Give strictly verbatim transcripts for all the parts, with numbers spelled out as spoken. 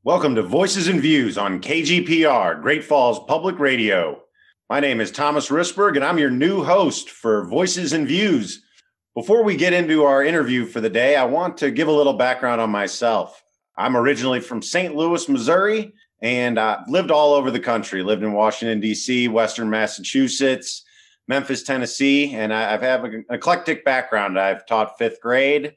Welcome to Voices and Views on K G P R, Great Falls Public Radio. My name is Thomas Risberg, and I'm your new host for Voices and Views. Before we get into our interview for the day, I want to give a little background on myself. I'm originally from Saint Louis, Missouri, and I've lived all over the country. Lived in Washington, D C, Western Massachusetts, Memphis, Tennessee, and I have an eclectic background. I've taught fifth grade.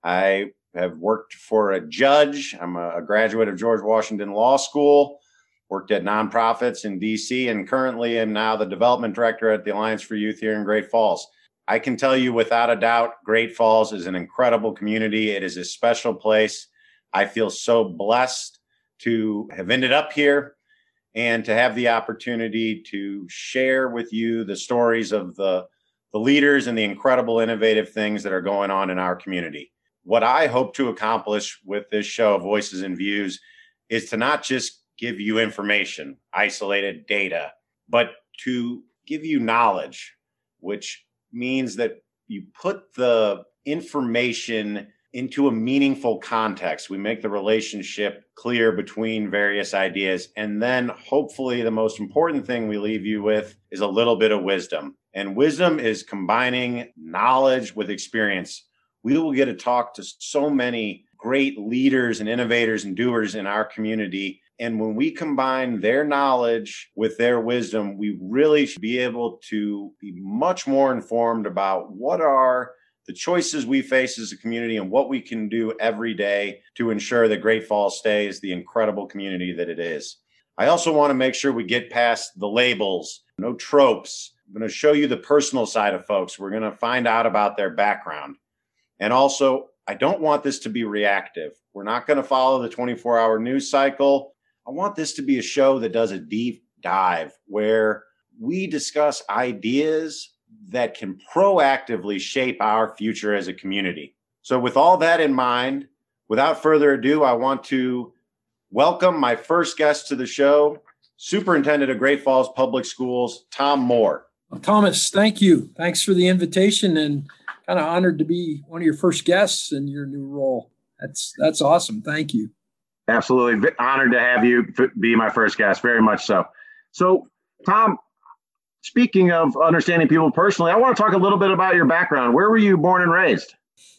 I have worked for a judge. I'm a graduate of George Washington Law School, worked at nonprofits in D C, and currently am now the development director at the Alliance for Youth here in Great Falls. I can tell you without a doubt, Great Falls is an incredible community. It is a special place. I feel so blessed to have ended up here and to have the opportunity to share with you the stories of the, the leaders and the incredible innovative things that are going on in our community. What I hope to accomplish with this show, Voices and Views, is to not just give you information, isolated data, but to give you knowledge, which means that you put the information into a meaningful context. We make the relationship clear between various ideas. And then hopefully the most important thing we leave you with is a little bit of wisdom. And wisdom is combining knowledge with experience. We will get to talk to so many great leaders and innovators and doers in our community. And when we combine their knowledge with their wisdom, we really should be able to be much more informed about what are the choices we face as a community and what we can do every day to ensure that Great Falls stays the incredible community that it is. I also want to make sure we get past the labels, no tropes. I'm going to show you the personal side of folks. We're going to find out about their background. And also, I don't want this to be reactive. We're not going to follow the twenty-four hour news cycle. I want this to be a show that does a deep dive where we discuss ideas that can proactively shape our future as a community. So with all that in mind, without further ado, I want to welcome my first guest to the show, Superintendent of Great Falls Public Schools, Tom Moore. Well, Thomas, thank you. Thanks for the invitation, and kind of honored to be one of your first guests in your new role. That's that's awesome. Thank you. Absolutely. Honored to have you be my first guest. Very much so. So, Tom, speaking of understanding people personally, I want to talk a little bit about your background. Where were you born and raised?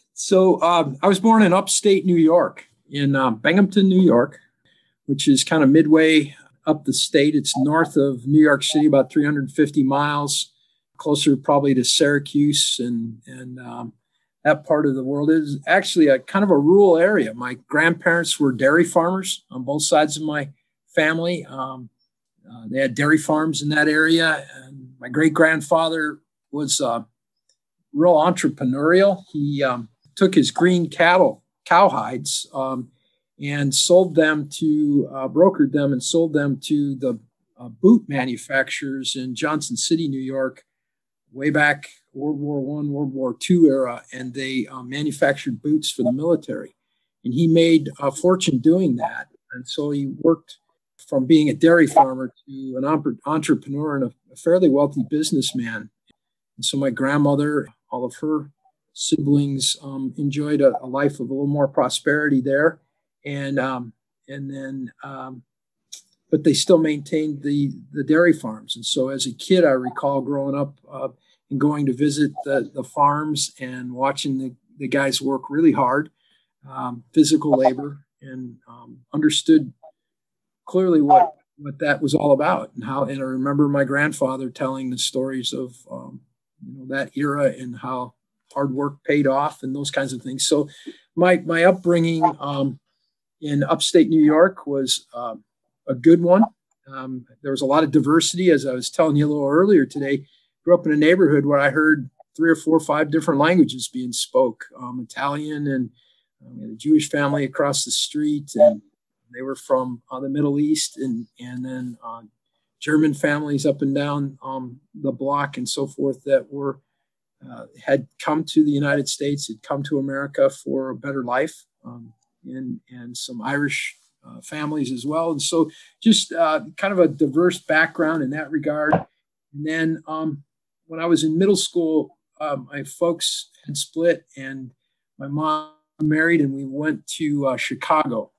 So um, I was born in upstate New York, in um, Binghamton, New York, which is kind of midway up the state. It's north of New York City, about three hundred fifty miles. Closer probably to Syracuse and and um, that part of the world. It is actually a kind of a rural area. My grandparents were dairy farmers on both sides of my family. Um, uh, they had dairy farms in that area. And my great-grandfather was uh, real entrepreneurial. He um, took his green cattle, cowhides, um, and sold them to, uh, brokered them and sold them to the uh, boot manufacturers in Johnson City, New York, way back World War One, World War Two era, and they uh, manufactured boots for the military. And he made a fortune doing that. And so he worked from being a dairy farmer to an entrepreneur and a, a fairly wealthy businessman. And so my grandmother, all of her siblings um, enjoyed a, a life of a little more prosperity there. And um, and then, um, but they still maintained the, the dairy farms. And so as a kid, I recall growing up uh, and going to visit the, the farms and watching the, the guys work really hard, um, physical labor, and um, understood clearly what, what that was all about and how, and I remember my grandfather telling the stories of, um, you know, that era and how hard work paid off and those kinds of things. So my, my upbringing um, in upstate New York was uh, a good one. Um, there was a lot of diversity, as I was telling you a little earlier today. Grew up in a neighborhood where I heard three or four or five different languages being spoke, um, Italian, and um, we had a Jewish family across the street, and they were from uh, the Middle East, and and then uh, German families up and down um, the block and so forth that were uh, had come to the United States, had come to America for a better life, um, and and some Irish uh, families as well, and so just uh, kind of a diverse background in that regard. And then um, when I was in middle school, uh, my folks had split, and my mom married, and we went to uh, Chicago.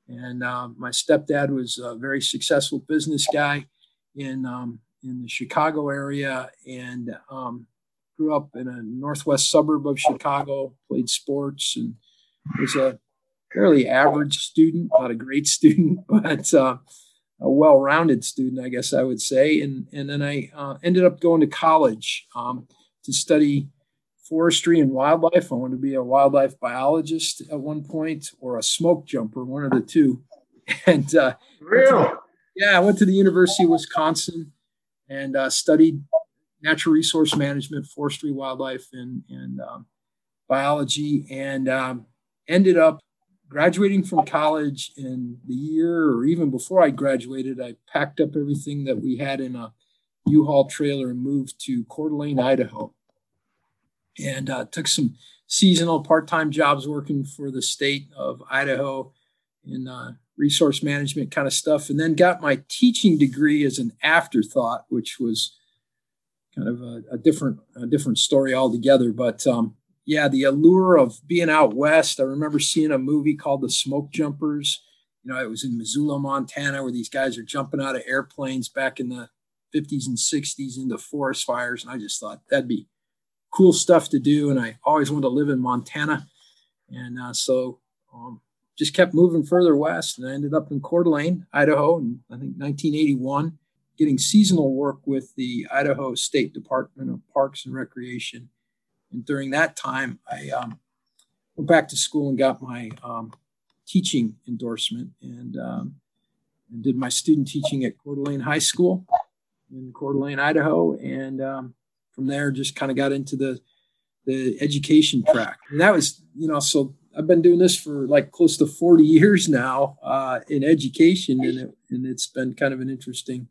And um, my stepdad was a very successful business guy in um, in the Chicago area, and um, grew up in a northwest suburb of Chicago, played sports, and was a fairly average student, not a great student, but uh, a well-rounded student, I guess I would say. And, and then I uh, ended up going to college um, to study forestry and wildlife. I wanted to be a wildlife biologist at one point, or a smoke jumper, one of the two. And uh, Real? yeah, I went to the University of Wisconsin and uh, studied natural resource management, forestry, wildlife, and, and um, biology, and um, ended up graduating from college. In the year, or even before I graduated, I packed up everything that we had in a U-Haul trailer and moved to Coeur d'Alene, Idaho, and uh, took some seasonal part-time jobs working for the state of Idaho in uh, resource management kind of stuff, and then got my teaching degree as an afterthought, which was kind of a, a different a different story altogether. But um, yeah, the allure of being out west. I remember seeing a movie called The Smoke Jumpers. You know, it was in Missoula, Montana, where these guys are jumping out of airplanes back in the fifties and sixties into forest fires. And I just thought that'd be cool stuff to do. And I always wanted to live in Montana. And uh, so um, just kept moving further west. And I ended up in Coeur d'Alene, Idaho, in I think nineteen eighty-one, getting seasonal work with the Idaho State Department of Parks and Recreation. And during that time, I um, went back to school and got my um, teaching endorsement, and, um, and did my student teaching at Coeur d'Alene High School in Coeur d'Alene, Idaho. And um, from there, just kind of got into the the education track. And that was, you know, so I've been doing this for like close to forty years now uh, in education, and it, and it's been kind of an interesting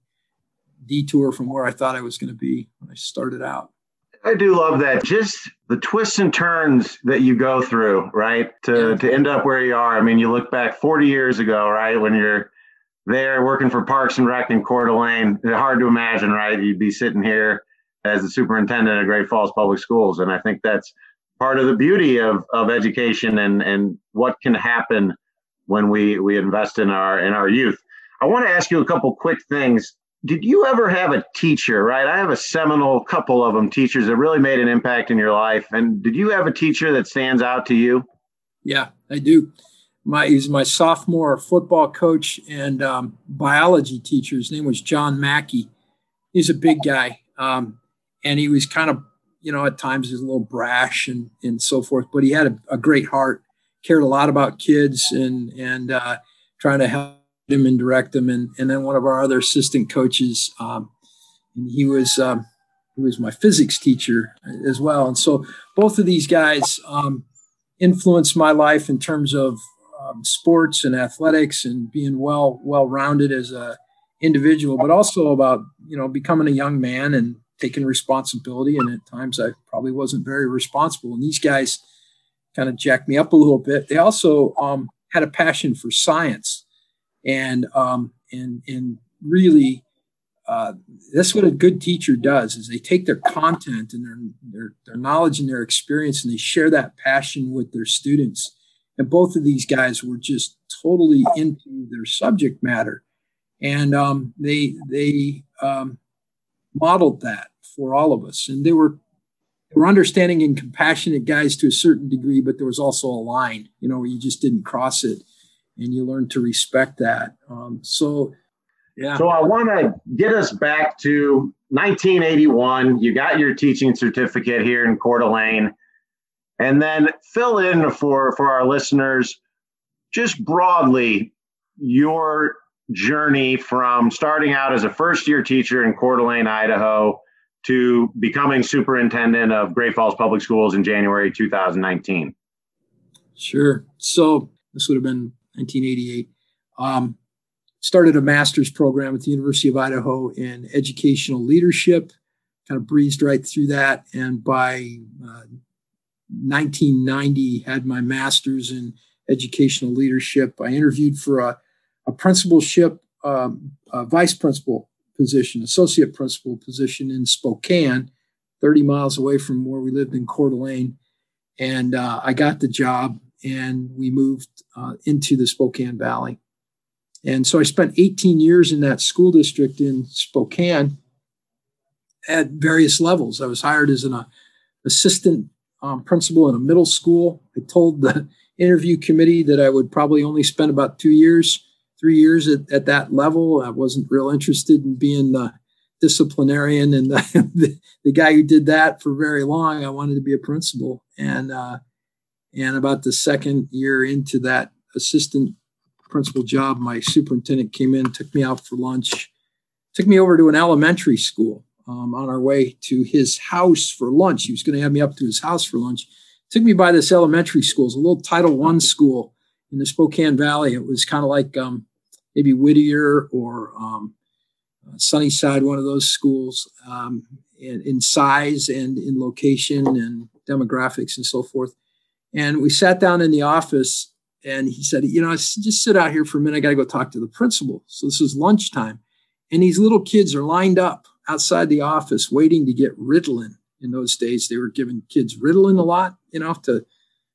detour from where I thought I was going to be when I started out. I do love that. Just the twists and turns that you go through, right? To Yeah. to end up where you are. I mean, you look back forty years ago, right? When you're there working for Parks and Rec in Coeur d'Alene, it's hard to imagine, right? You'd be sitting here as the superintendent of Great Falls Public Schools. And I think that's part of the beauty of, of education and, and what can happen when we, we invest in our, in our youth. I want to ask you a couple quick things. Did you ever have a teacher, right? I have a seminal couple of them, teachers that really made an impact in your life. And did you have a teacher that stands out to you? Yeah, I do. My he's my sophomore football coach and um, biology teacher. His name was John Mackey. He's a big guy, um, and he was kind of, you know, at times he's a little brash and and so forth. But he had a, a great heart, cared a lot about kids, and and uh, trying to help him and direct them. And and then one of our other assistant coaches, um, and he was um, he was my physics teacher as well. And so both of these guys um, influenced my life in terms of um, sports and athletics and being well well rounded as a individual, but also about, you know, becoming a young man and taking responsibility. And at times I probably wasn't very responsible. And these guys kind of jacked me up a little bit. They also um, had a passion for science. And um, and and really, uh, that's what a good teacher does: is they take their content and their, their their knowledge and their experience, and they share that passion with their students. And both of these guys were just totally into their subject matter, and um, they they um, modeled that for all of us. And they were they were understanding and compassionate guys to a certain degree, but there was also a line, you know, where you just didn't cross it. And you learn to respect that. Um, so, yeah. So I want to get us back to nineteen eighty-one. You got your teaching certificate here in Coeur d'Alene. And then fill in for, for our listeners, just broadly, your journey from starting out as a first-year teacher in Coeur d'Alene, Idaho, to becoming superintendent of Great Falls Public Schools in January two thousand nineteen. Sure. So this would have been nineteen eighty-eight. Um, started a master's program at the University of Idaho in educational leadership, kind of breezed right through that. And by uh, nineteen ninety, had my master's in educational leadership. I interviewed for a, a principalship, um, a vice principal position, associate principal position in Spokane, thirty miles away from where we lived in Coeur d'Alene. And uh, I got the job, and we moved uh, into the Spokane Valley. And so I spent eighteen years in that school district in Spokane at various levels. I was hired as an uh, assistant um, principal in a middle school. I told the interview committee that I would probably only spend about two years, three years at, at that level. I wasn't real interested in being the disciplinarian and the, the, the guy who did that for very long. I wanted to be a principal. And, uh, and about the second year into that assistant principal job, my superintendent came in, took me out for lunch, took me over to an elementary school. Um, on our way to his house for lunch. He was going to have me up to his house for lunch. Took me by this elementary school. It's a little Title One school in the Spokane Valley. It was kind of like um, maybe Whittier or um, Sunnyside, one of those schools, um, in, in size and in location and demographics and so forth. And we sat down in the office, and he said, you know, just sit out here for a minute. I got to go talk to the principal. So this is lunchtime. And these little kids are lined up outside the office waiting to get Ritalin. In those days, they were giving kids Ritalin a lot, you know, to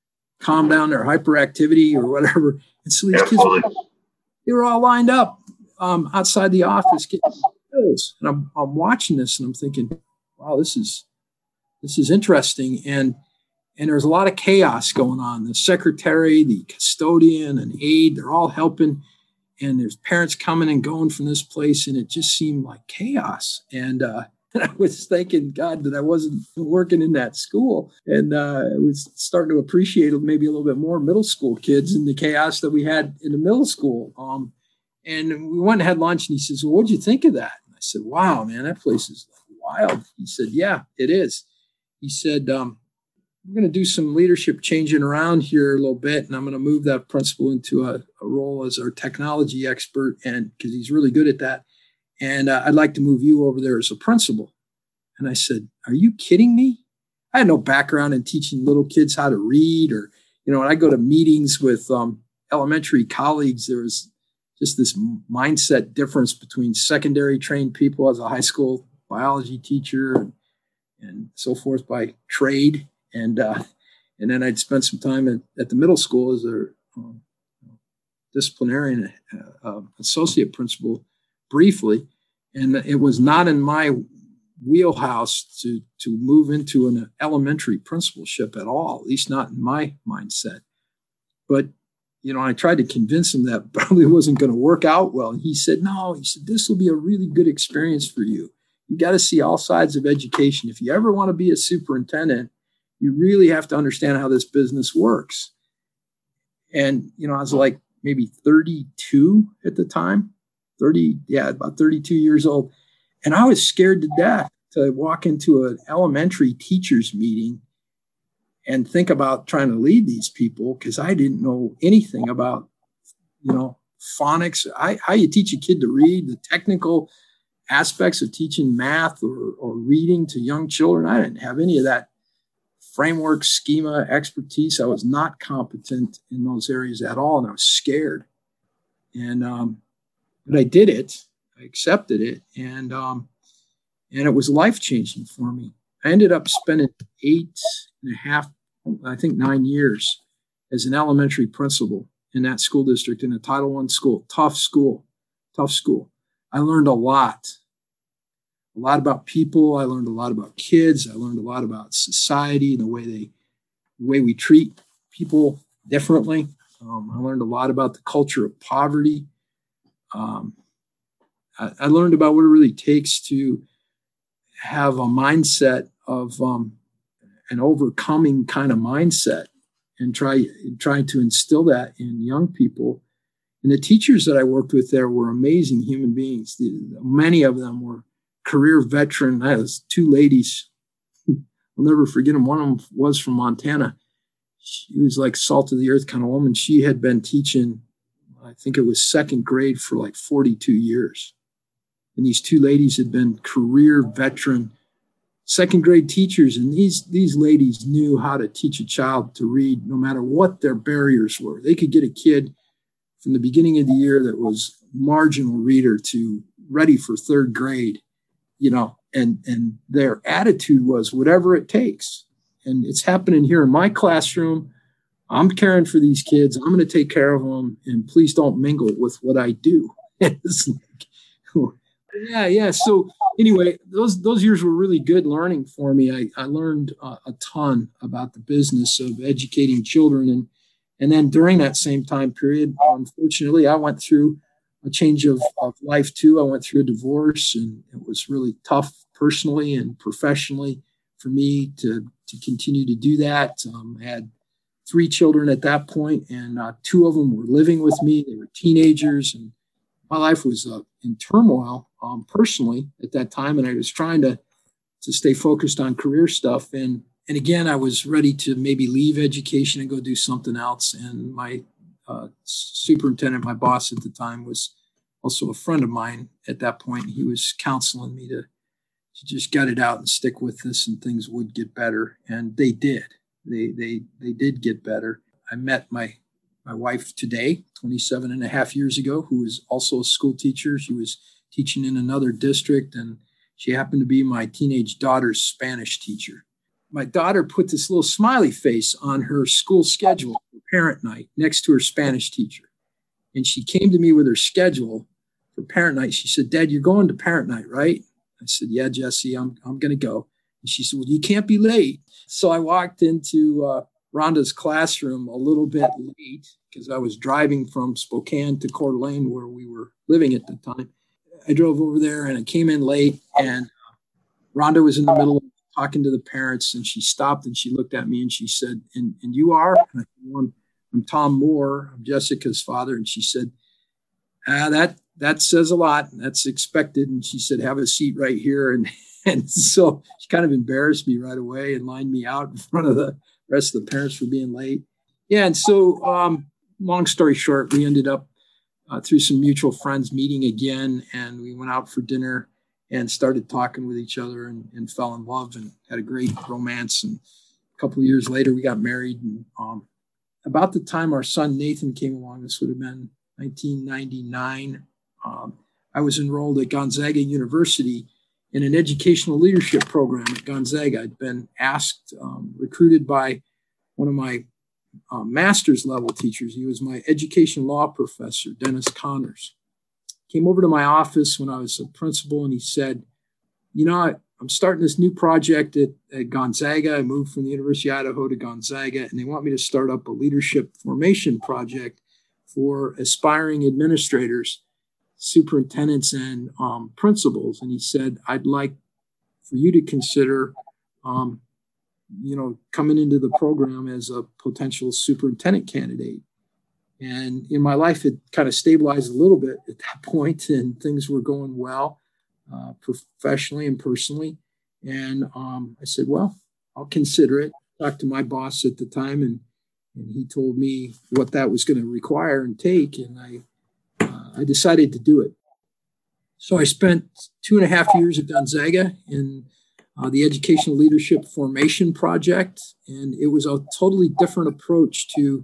calm down their hyperactivity or whatever. And so these kids, were, they were all lined up um, outside the office getting pills. And I'm, I'm watching this and I'm thinking, wow, this is this is interesting. And and there's a lot of chaos going on. The secretary, the custodian, and aide, they're all helping. And there's parents coming and going from this place, and it just seemed like chaos. And, uh, and I was thanking God that I wasn't working in that school. And uh, I was starting to appreciate maybe a little bit more middle school kids and the chaos that we had in the middle school. Um, and we went and had lunch, and he says, well, what'd you think of that? And I said, wow, man, that place is wild. He said, yeah, it is. He said, um, we're going to do some leadership changing around here a little bit, and I'm going to move that principal into a, a role as our technology expert, and because he's really good at that. And uh, I'd like to move you over there as a principal. And I said, are you kidding me? I had no background in teaching little kids how to read, or, you know, when I go to meetings with um, elementary colleagues, there was just this mindset difference between secondary trained people as a high school biology teacher and, and so forth by trade. And uh, and then I'd spent some time at, at the middle school as a um, disciplinarian uh, uh, associate principal briefly. And it was not in my wheelhouse to, to move into an elementary principalship at all, at least not in my mindset. But, you know, I tried to convince him that probably wasn't going to work out well. And he said, no, he said, this will be a really good experience for you. You got to see all sides of education. If you ever want to be a superintendent, you really have to understand how this business works. And, you know, I was like maybe thirty-two at the time, thirty, yeah, about thirty-two years old. And I was scared to death to walk into an elementary teachers meeting and think about trying to lead these people, because I didn't know anything about, you know, phonics, I, how you teach a kid to read, the technical aspects of teaching math or, or reading to young children. I didn't have any of that framework, schema, expertise. I was not competent in those areas at all, and I was scared. And um, but I did it. I accepted it, and um, and it was life-changing for me. I ended up spending eight and a half, I think nine years as an elementary principal in that school district in a Title One school. Tough school, tough school. I learned a lot. A lot about people. I learned a lot about kids. I learned a lot about society and the way they, the way we treat people differently. Um, I learned a lot about the culture of poverty. Um, I, I learned about what it really takes to have a mindset of um, an overcoming kind of mindset, and try try to instill that in young people. And the teachers that I worked with there were amazing human beings. The, many of them were career veteran. I was two ladies. I'll never forget them. One of them was from Montana. She was like salt of the earth kind of woman. She had been teaching, I think it was second grade, for like forty-two years. And these two ladies had been career veteran second grade teachers. And these, these ladies knew how to teach a child to read no matter what their barriers were. They could get a kid from the beginning of the year that was marginal reader to ready for third grade. You know, and, and their attitude was whatever it takes. And it's happening here in my classroom I'm caring for these kids. I'm going to take care of them, and please don't mingle with what I do. It's like, yeah, yeah. So anyway, those those years were really good learning for me. I, I learned uh, a ton about the business of educating children, and and then during that same time period, unfortunately, I went through a change of, of life too. I went through a divorce, and it was really tough personally and professionally for me to to continue to do that. Um, I had three children at that point, and uh, two of them were living with me. They were teenagers, and my life was uh, in turmoil um, personally at that time. And I was trying to to stay focused on career stuff. And and again, I was ready to maybe leave education and go do something else. And my uh, superintendent, my boss at the time, was also a friend of mine at that point. He was counseling me to, to just gut it out and stick with this, and things would get better. And they did. They they they did get better. I met my my wife today, twenty-seven and a half years ago, who is also a school teacher. She was teaching in another district, and she happened to be my teenage daughter's Spanish teacher. My daughter put this little smiley face on her school schedule for parent night next to her Spanish teacher. And she came to me with her schedule for parent night. She said, "Dad, you're going to parent night, right?" I said, "Yeah, Jesse, I'm I'm going to go." And she said, "Well, you can't be late." So I walked into uh, Rhonda's classroom a little bit late because I was driving from Spokane to Coeur d'Alene, where we were living at the time. I drove over there and I came in late, and Rhonda was in the middle of talking to the parents, and she stopped and she looked at me and she said, and, and you are? And I said, well, I'm, I'm Tom Moore. I'm Jessica's father. And she said, ah, that that says a lot. That's expected. And she said, have a seat right here. And And so she kind of embarrassed me right away and lined me out in front of the rest of the parents for being late. Yeah. And so um, long story short, we ended up uh, through some mutual friends meeting again, and we went out for dinner and started talking with each other, and, and fell in love and had a great romance. And a couple of years later, we got married. And um, about the time our son Nathan came along, this would have been nineteen ninety-nine, um, I was enrolled at Gonzaga University in an educational leadership program at Gonzaga. I'd been asked, um, recruited by one of my uh, master's level teachers. He was my education law professor, Dennis Connors. Came over to my office when I was a principal, and he said, you know, I, I'm starting this new project at, at Gonzaga. I moved from the University of Idaho to Gonzaga, and they want me to start up a leadership formation project for aspiring administrators, superintendents, and um, principals. And he said, I'd like for you to consider, um, you know, coming into the program as a potential superintendent candidate. And in my life, it kind of stabilized a little bit at that point, and things were going well uh, professionally and personally. And um, I said, well, I'll consider it. Talked to my boss at the time, and, and he told me what that was going to require and take. And I I decided to do it. So I spent two and a half years at Gonzaga in uh, the Educational Leadership Formation Project. And it was a totally different approach to,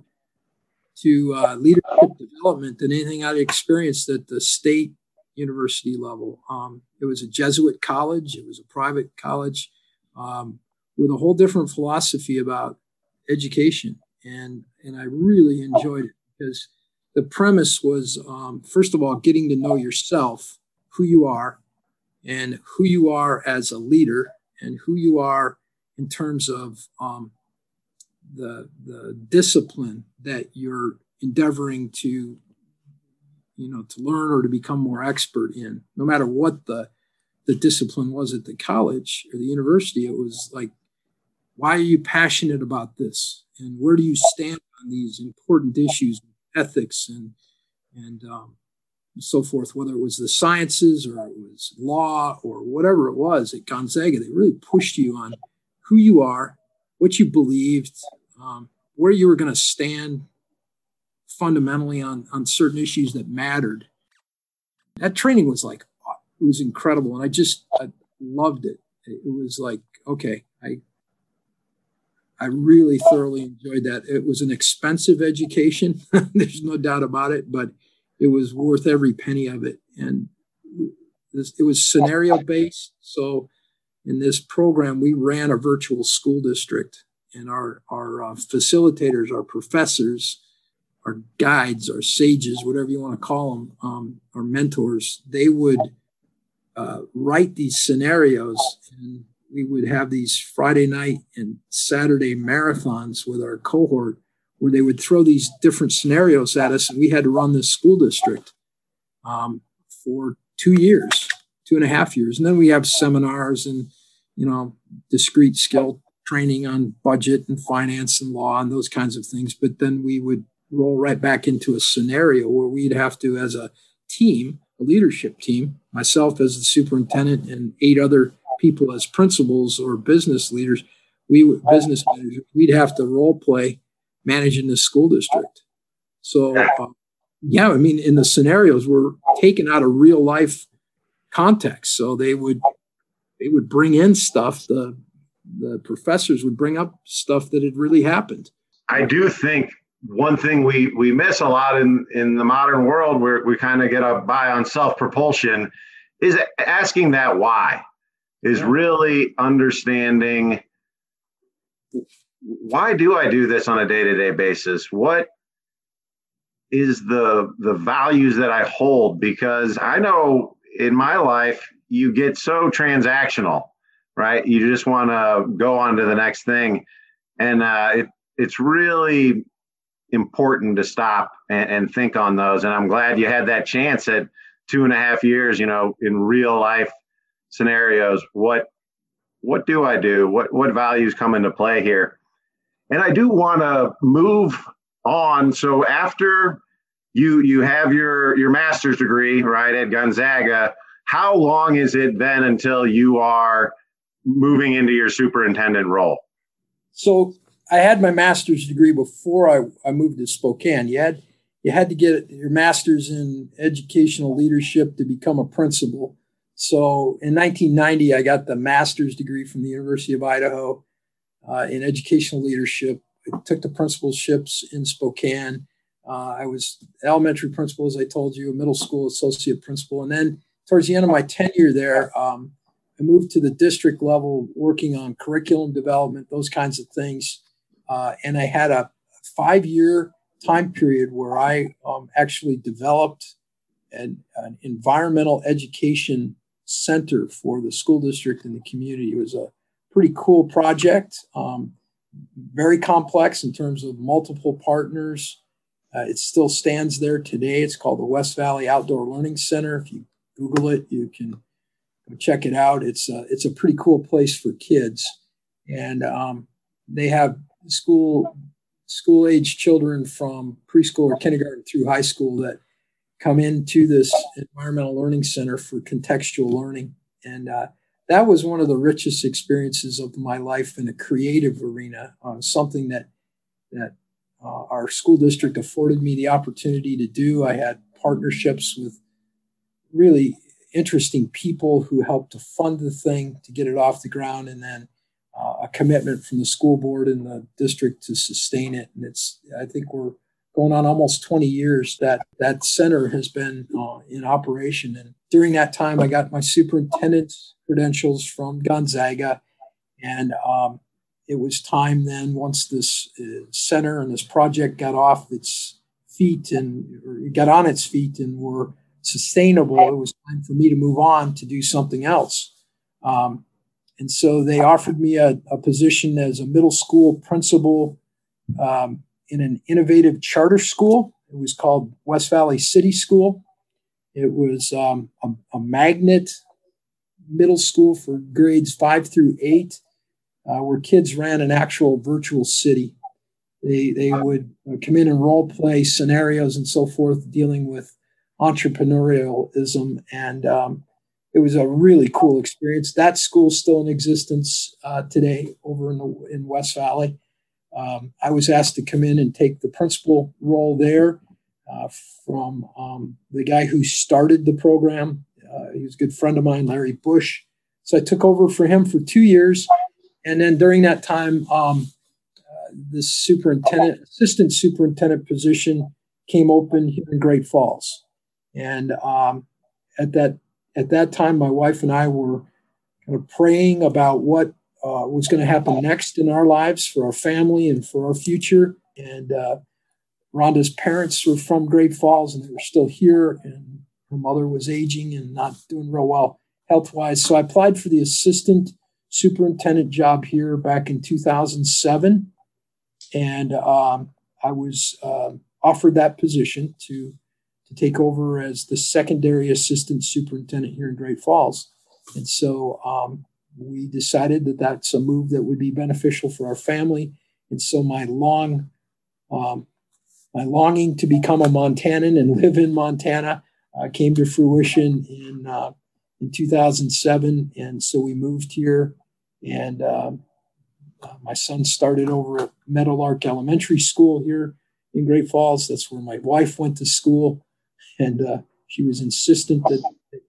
to uh, leadership development than anything I'd experienced at the state university level. Um, it was a Jesuit college. It was a private college um, with a whole different philosophy about education. And, and I really enjoyed it because the premise was, um, first of all, getting to know yourself, who you are, and who you are as a leader, and who you are in terms of um, the the discipline that you're endeavoring to, you know, to learn or to become more expert in. No matter what the the discipline was at the college or the university, it was like, why are you passionate about this, and where do you stand on these important issues? Ethics and and um, so forth, whether it was the sciences or it was law or whatever it was at Gonzaga, they really pushed you on who you are, what you believed, um, where you were going to stand fundamentally on, on certain issues that mattered. That training was like, it was incredible. And I just I loved it. It was like, okay, I I really thoroughly enjoyed that. It was an expensive education. There's no doubt about it, but it was worth every penny of it. And this, it was scenario based. So in this program, we ran a virtual school district, and our, our uh, facilitators, our professors, our guides, our sages, whatever you want to call them, um, our mentors, they would uh, write these scenarios, and we would have these Friday night and Saturday marathons with our cohort where they would throw these different scenarios at us, and we had to run this school district um, for two years, two and a half years. And then we have seminars and, you know, discrete skill training on budget and finance and law and those kinds of things. But then we would roll right back into a scenario where we'd have to, as a team, a leadership team, myself as the superintendent and eight other people as principals or business leaders, we would, business managers, we'd have to role play managing the school district. So, uh, yeah, I mean, in the scenarios were taken out of real life context. So they would they would bring in stuff. The the professors would bring up stuff that had really happened. I do think one thing we we miss a lot in in the modern world, where we kind of get a by on self-propulsion, is asking that why, is yeah. really understanding, why do I do this on a day-to-day basis? What is the the values that I hold? Because I know in my life, you get so transactional, right? You just want to go on to the next thing. And uh, it, it's really important to stop and, and think on those. And I'm glad you had that chance at two and a half years, you know, in real life scenarios. What what do I do? What what values come into play here? And I do want to move on. So after you you have your, your master's degree, right, at Gonzaga, how long is it then until you are moving into your superintendent role? So I had my master's degree before I, I moved to Spokane. You had you had to get your master's in educational leadership to become a principal. So in nineteen ninety, I got the master's degree from the University of Idaho uh, in educational leadership. I took the principalships in Spokane. Uh, I was elementary principal, as I told you, a middle school associate principal. And then towards the end of my tenure there, um, I moved to the district level, working on curriculum development, those kinds of things. Uh, and I had a five-year time period where I um, actually developed an, an environmental education center for the school district and the community. It was a pretty cool project, um, very complex in terms of multiple partners. Uh, it still stands there today. It's called the West Valley Outdoor Learning Center. If you Google it, you can check it out. It's a, it's a pretty cool place for kids. And um, they have school school age children from preschool or kindergarten through high school that come into this environmental learning center for contextual learning. And uh, that was one of the richest experiences of my life in a creative arena, uh, something that that uh, our school district afforded me the opportunity to do. I had partnerships with really interesting people who helped to fund the thing, to get it off the ground, and then uh, a commitment from the school board and the district to sustain it. And it's, I think we're going on almost twenty years that that center has been uh, in operation. And during that time, I got my superintendent's credentials from Gonzaga. And um, it was time then, once this uh, center and this project got off its feet and or got on its feet and were sustainable, it was time for me to move on to do something else. Um, and so they offered me a, a position as a middle school principal um, in an innovative charter school. It was called West Valley City School. It was um, a, a magnet middle school for grades five through eight, uh, where kids ran an actual virtual city. They, they would come in and role play scenarios and so forth, dealing with entrepreneurialism, and um, it was a really cool experience. That school's still in existence uh, today over in the in West Valley. Um, I was asked to come in and take the principal role there uh, from um, the guy who started the program. Uh, he was a good friend of mine, Larry Bush. So I took over for him for two years, and then during that time, um, uh, the superintendent, assistant superintendent position came open here in Great Falls. And um, at that at that time, my wife and I were kind of praying about what uh, was going to happen next in our lives for our family and for our future. And uh, Rhonda's parents were from Great Falls, and they were still here. And her mother was aging and not doing real well health-wise. So I applied for the assistant superintendent job here back in two thousand seven. And um, I was uh, offered that position to, to take over as the secondary assistant superintendent here in Great Falls. And so um, we decided that that's a move that would be beneficial for our family. And so my long, um, my longing to become a Montanan and live in Montana uh, came to fruition in uh, in two thousand seven. And so we moved here, and um, uh, my son started over at Meadowlark Elementary School here in Great Falls. That's where my wife went to school, and uh, she was insistent that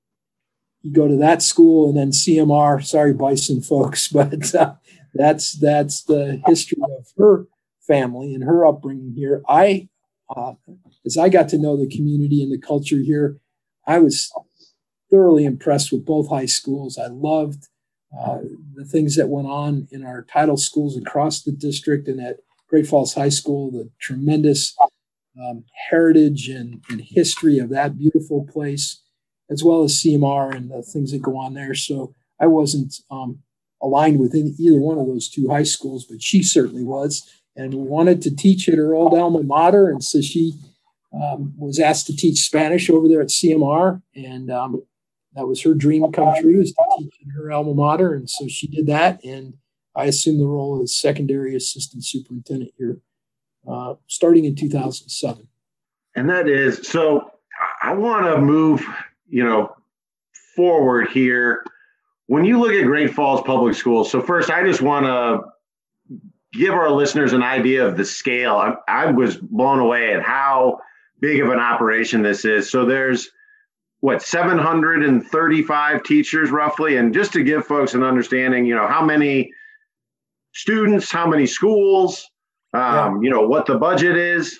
you go to that school and then C M R. Sorry, Bison folks, but uh, that's that's the history of her family and her upbringing here. I, uh, as I got to know the community and the culture here, I was thoroughly impressed with both high schools. I loved uh, the things that went on in our title schools across the district and at Great Falls High School, the tremendous um, heritage and, and history of that beautiful place, as well as C M R and the things that go on there. So I wasn't um, aligned with any, either one of those two high schools, but she certainly was, and wanted to teach at her old alma mater. And so she um, was asked to teach Spanish over there at C M R. And um, that was her dream come true, is to teach in her alma mater. And so she did that. And I assumed the role as secondary assistant superintendent here, uh, starting in two thousand seven. And that is, so I want to move, you know, forward here. When you look at Great Falls Public Schools, so first, I just want to give our listeners an idea of the scale. I, I was blown away at how big of an operation this is. So there's, what, seven hundred thirty-five teachers roughly? And just to give folks an understanding, you know, how many students, how many schools, um, yeah. you know, what the budget is.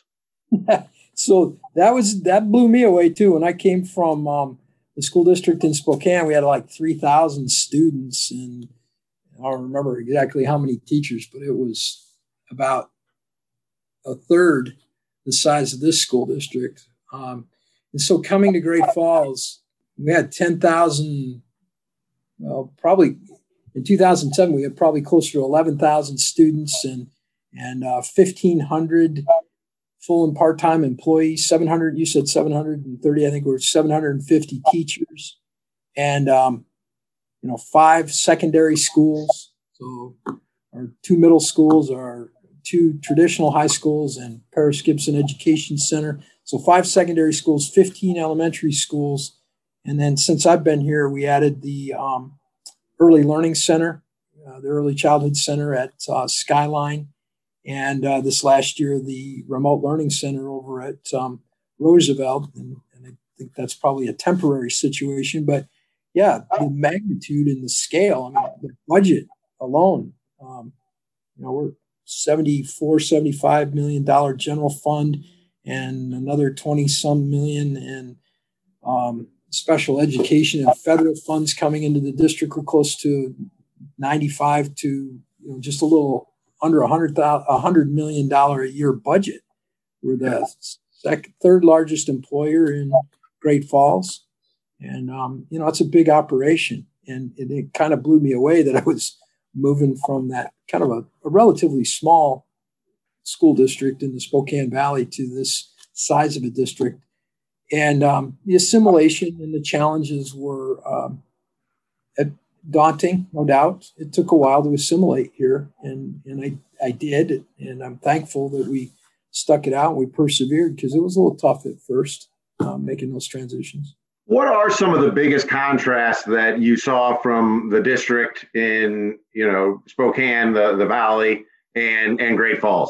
So that was, that blew me away too. When I came from um, the school district in Spokane, we had like three thousand students, and I don't remember exactly how many teachers, but it was about a third the size of this school district. Um, and so coming to Great Falls, we had ten thousand, well, probably in two thousand seven, we had probably closer to eleven thousand students and, and uh, fifteen hundred full and part-time employees, seven hundred, you said seven hundred thirty, I think we were seven hundred fifty teachers, and, um, you know, five secondary schools. So our two middle schools, our two traditional high schools, and Paris Gibson Education Center. So five secondary schools, fifteen elementary schools. And then since I've been here, we added the um, Early Learning Center, uh, the Early Childhood Center at uh, Skyline. And uh, this last year, the Remote Learning Center over at um, Roosevelt. And, and I think that's probably a temporary situation. But yeah, the magnitude and the scale, I mean, the budget alone, um, you know, we're seventy-four, seventy-five million dollars general fund and another twenty some million in um, special education and federal funds coming into the district. We're close to ninety-five to, you know, just a little under a hundred thousand, a hundred million dollar a year budget. We're the second, third largest employer in Great Falls. And, um, you know, it's a big operation. And it, it kind of blew me away that I was moving from that kind of a, a relatively small school district in the Spokane Valley to this size of a district. And um, the assimilation and the challenges were um, daunting, no doubt. It took a while to assimilate here, and, and I, I did. And I'm thankful that we stuck it out and we persevered, because it was a little tough at first, um, making those transitions. What are some of the biggest contrasts that you saw from the district in, you know, Spokane, the, the Valley, and, and Great Falls?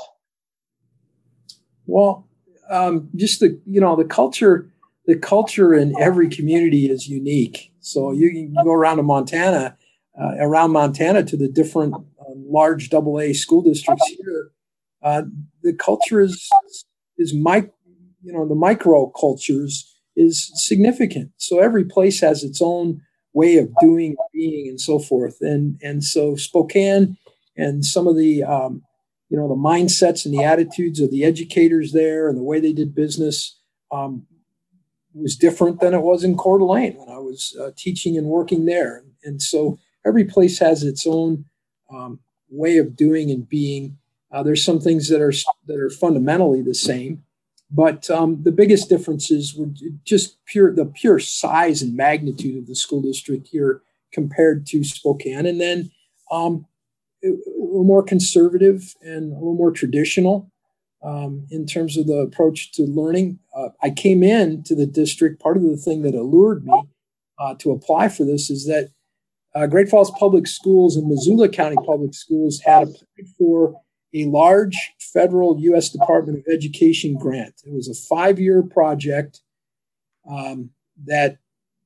Well, um, just the, you know, the culture, the culture in every community is unique. So you, you go around to Montana, uh, around Montana to the different um, large double A school districts here. Uh, the culture is, is mic, you know, the micro cultures is significant. So every place has its own way of doing, being, and so forth. And and so Spokane and some of the um, you know the mindsets and the attitudes of the educators there and the way they did business um, was different than it was in Coeur d'Alene when I was uh, teaching and working there. And so every place has its own um, way of doing and being. Uh, there's some things that are that are fundamentally the same, but um, the biggest differences were just pure the pure size and magnitude of the school district here compared to Spokane, and then um, a little more conservative and a little more traditional um, in terms of the approach to learning. Uh, I came in to the district. Part of the thing that allured me uh, to apply for this is that uh, Great Falls Public Schools and Missoula County Public Schools had applied for a large federal U S Department of Education grant. It was a five-year project um, that,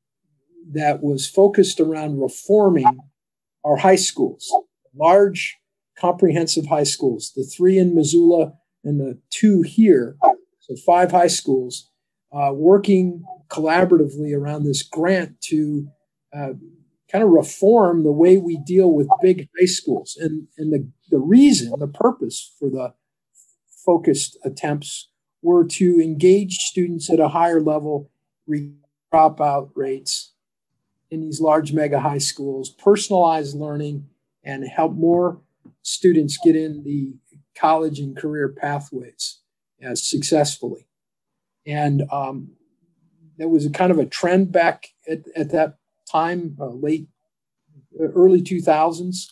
that was focused around reforming our high schools, large, comprehensive high schools, the three in Missoula and the two here, so five high schools, uh, working collaboratively around this grant to uh, kind of reform the way we deal with big high schools. And, and the, the reason, the purpose for the focused attempts were to engage students at a higher level, dropout rates in these large mega high schools, personalize learning, and help more students get in the college and career pathways uh, successfully. And um, there was a kind of a trend back at, at that time, uh, late, early two thousands,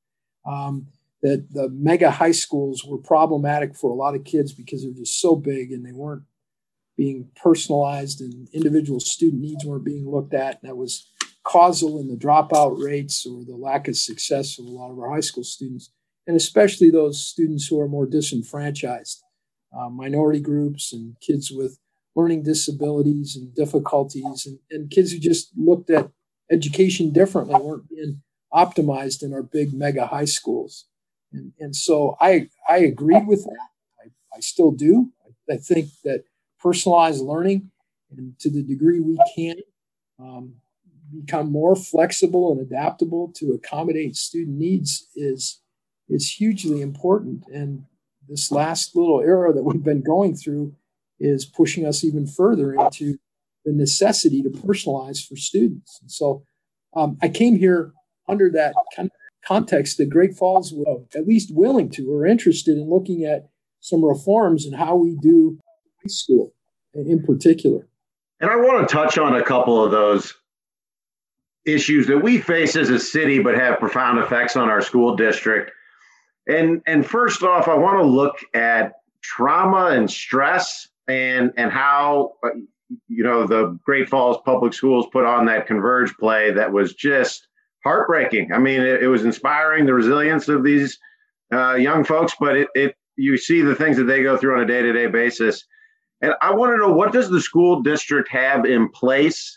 um, that the mega high schools were problematic for a lot of kids because they're just so big and they weren't being personalized and individual student needs weren't being looked at. And that was causal in the dropout rates or the lack of success of a lot of our high school students, and especially those students who are more disenfranchised, uh, minority groups and kids with learning disabilities and difficulties, and, and kids who just looked at education differently, weren't being optimized in our big mega high schools. And, and so I, I agreed with that. I, I still do. I, I think that personalized learning, and to the degree we can, um, become more flexible and adaptable to accommodate student needs is, is hugely important. And this last little era that we've been going through is pushing us even further into the necessity to personalize for students. And so um, I came here under that kind of context that Great Falls was at least willing to or interested in looking at some reforms in how we do high school in particular. And I want to touch on a couple of those issues that we face as a city but have profound effects on our school district. And, and first off, I want to look at trauma and stress and, and how uh, you know, the Great Falls Public Schools put on that Converge play that was just heartbreaking. I mean, it, it was inspiring, the resilience of these uh, young folks, but it, it you see the things that they go through on a day-to-day basis. And I want to know, what does the school district have in place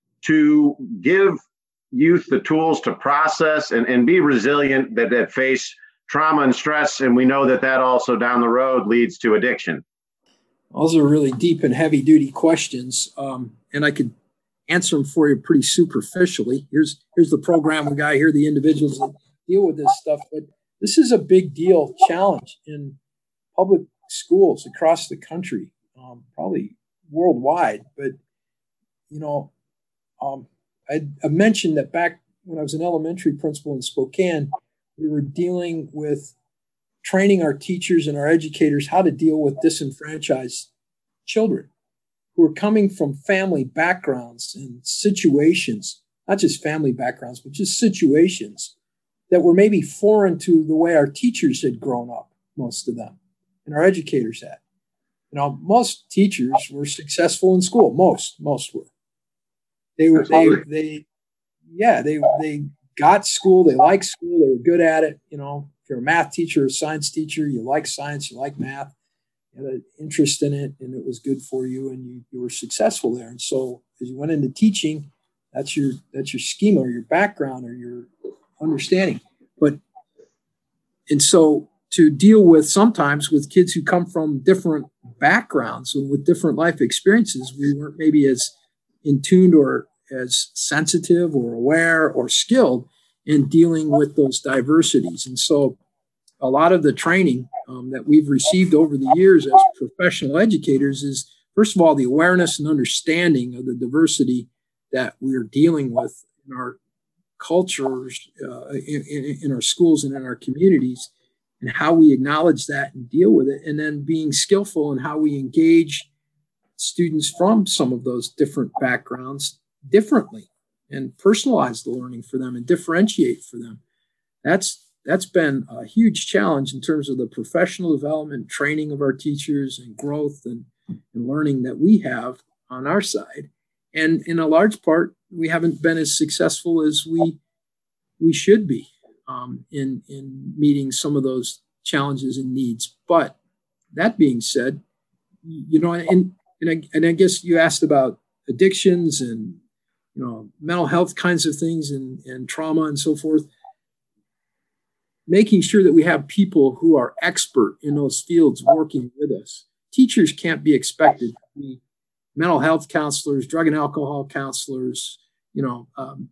to give youth the tools to process and, and be resilient that, that face trauma and stress? And we know that that also down the road leads to addiction. Those are really deep and heavy duty questions. Um, and I could answer them for you pretty superficially. Here's, here's the program we got here, the individuals that deal with this stuff. But this is a big deal challenge in public schools across the country, um, probably worldwide. But, you know, um, I, I mentioned that back when I was an elementary principal in Spokane, we were dealing with training our teachers and our educators how to deal with disenfranchised children who are coming from family backgrounds and situations, not just family backgrounds, but just situations that were maybe foreign to the way our teachers had grown up, most of them, and our educators had. You know, most teachers were successful in school. Most, most were. They were, they, they, yeah, they, they got school. They liked school. They were good at it. You know, if you're a math teacher or a science teacher, you like science, you like math, you had an interest in it, and it was good for you, and you, you were successful there. And so as you went into teaching, that's your, that's your schema or your background or your understanding. But, and so to deal with sometimes with kids who come from different backgrounds and with different life experiences, we weren't maybe as in tune or as sensitive or aware or skilled in dealing with those diversities. And so a lot of the training um, that we've received over the years as professional educators is, first of all, the awareness and understanding of the diversity that we're dealing with in our cultures, uh, in, in, in our schools and in our communities, and how we acknowledge that and deal with it, and then being skillful in how we engage students from some of those different backgrounds differently and personalize the learning for them and differentiate for them. That's that's been a huge challenge in terms of the professional development, training of our teachers, and growth and, and learning that we have on our side. And in a large part, we haven't been as successful as we we should be um, in, in meeting some of those challenges and needs. But that being said, you know, and, and, I, and I guess you asked about addictions and, you know, mental health kinds of things and, and trauma and so forth. Making sure that we have people who are expert in those fields working with us. Teachers can't be expected to be mental health counselors, drug and alcohol counselors, you know, um,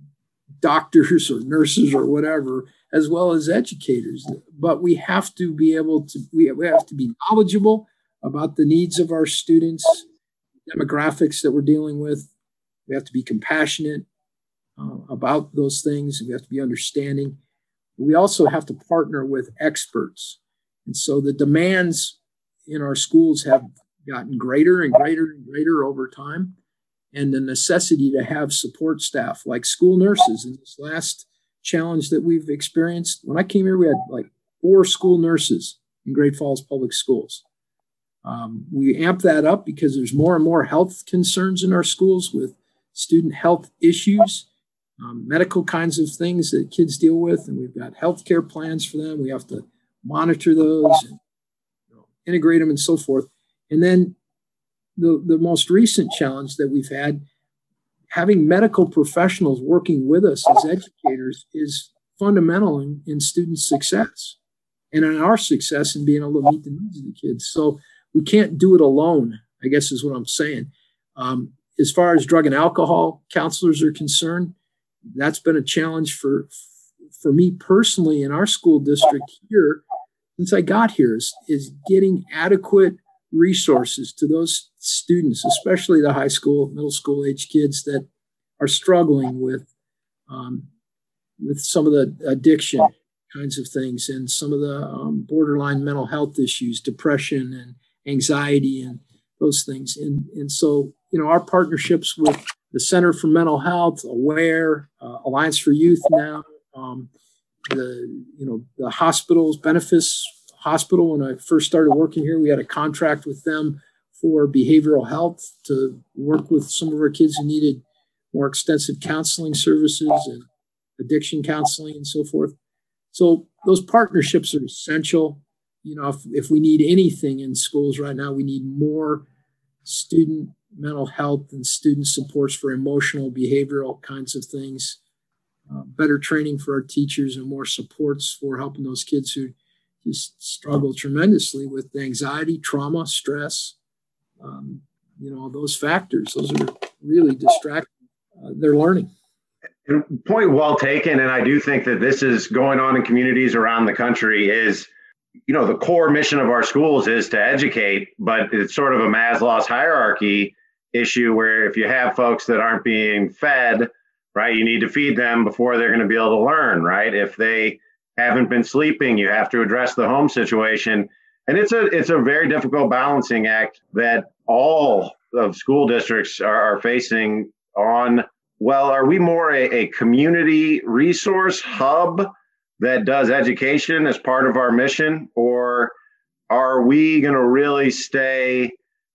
doctors or nurses or whatever, as well as educators. But we have to be able to, we we have to be knowledgeable about the needs of our students, demographics that we're dealing with. We have to be compassionate uh, about those things. We have to be understanding. We also have to partner with experts. And so the demands in our schools have gotten greater and greater and greater over time. And the necessity to have support staff like school nurses in this last challenge that we've experienced. When I came here, we had like four school nurses in Great Falls Public Schools. Um, we amp that up because there's more and more health concerns in our schools with student health issues. Um, medical kinds of things that kids deal with, and we've got healthcare plans for them. We have to monitor those and you know, integrate them and so forth. And then the, the most recent challenge that we've had, having medical professionals working with us as educators is fundamental in, in student success and in our success in being able to meet the needs of the kids. So we can't do it alone, I guess is what I'm saying. Um, as far as drug and alcohol counselors are concerned, that's been a challenge for for me personally in our school district here since I got here is, is getting adequate resources to those students, especially the high school, middle school age kids that are struggling with um, with some of the addiction kinds of things and some of the um, borderline mental health issues, depression and anxiety and those things. And, and so, you know, our partnerships with the Center for Mental Health, AWARE, uh, Alliance for Youth now, um, the, you know, the hospitals, Benefice Hospital, when I first started working here, we had a contract with them for behavioral health to work with some of our kids who needed more extensive counseling services and addiction counseling and so forth. So those partnerships are essential. You know, if, if we need anything in schools right now, we need more student mental health and student supports for emotional, behavioral kinds of things, uh, better training for our teachers and more supports for helping those kids who just struggle tremendously with anxiety, trauma, stress, um, you know, those factors. Those are really distracting uh, their learning. Point well taken. And I do think that this is going on in communities around the country is, you know, the core mission of our schools is to educate, but it's sort of a Maslow's hierarchy issue where if you have folks that aren't being fed, right, you need to feed them before they're going to be able to learn, right? If they haven't been sleeping, you have to address the home situation. And it's a it's a very difficult balancing act that all of school districts are, are facing on, well, are we more a, a community resource hub that does education as part of our mission, or are we going to really stay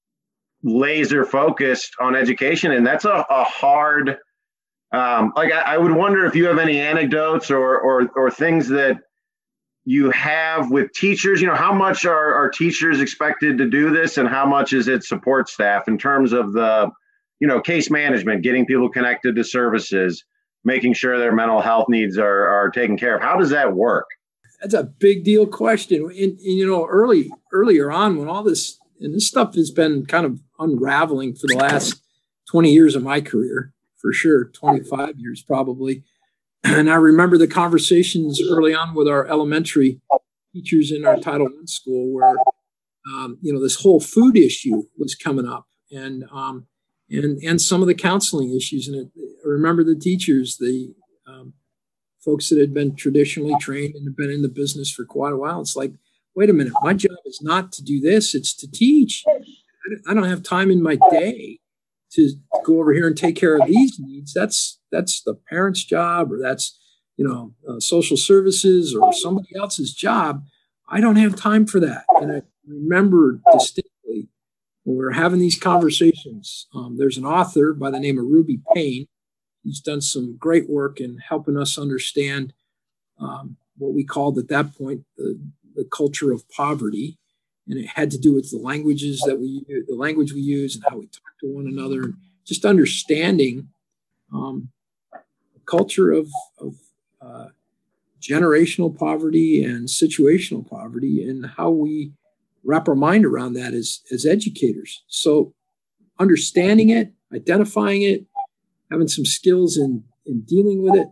laser focused on education? And that's a, a hard, um, like I, I would wonder if you have any anecdotes or, or, or things that you have with teachers. You know, how much are, are teachers expected to do this and how much is it support staff in terms of the, you know, case management, getting people connected to services, making sure their mental health needs are, are taken care of? How does that work? That's a big deal question. And, and you know, early earlier on when all this, and this stuff has been kind of unraveling for the last twenty years of my career, for sure, twenty-five years probably. And I remember the conversations early on with our elementary teachers in our Title I school where, um, you know, this whole food issue was coming up, and um, and and some of the counseling issues. And it, I remember the teachers, the um, folks that had been traditionally trained and have been in the business for quite a while. It's like, wait a minute, my job is not to do this, it's to teach. I don't have time in my day to go over here and take care of these needs. That's that's the parent's job, or that's, you know, uh, social services or somebody else's job. I don't have time for that. And I remember distinctly when we were having these conversations, um, there's an author by the name of Ruby Payne. He's done some great work in helping us understand um, what we called at that point the, the culture of poverty. And it had to do with the languages that we use, the language we use, and how we talk to one another, and just understanding um, the culture of, of uh, generational poverty and situational poverty, and how we wrap our mind around that as, as educators. So understanding it, identifying it, having some skills in, in dealing with it,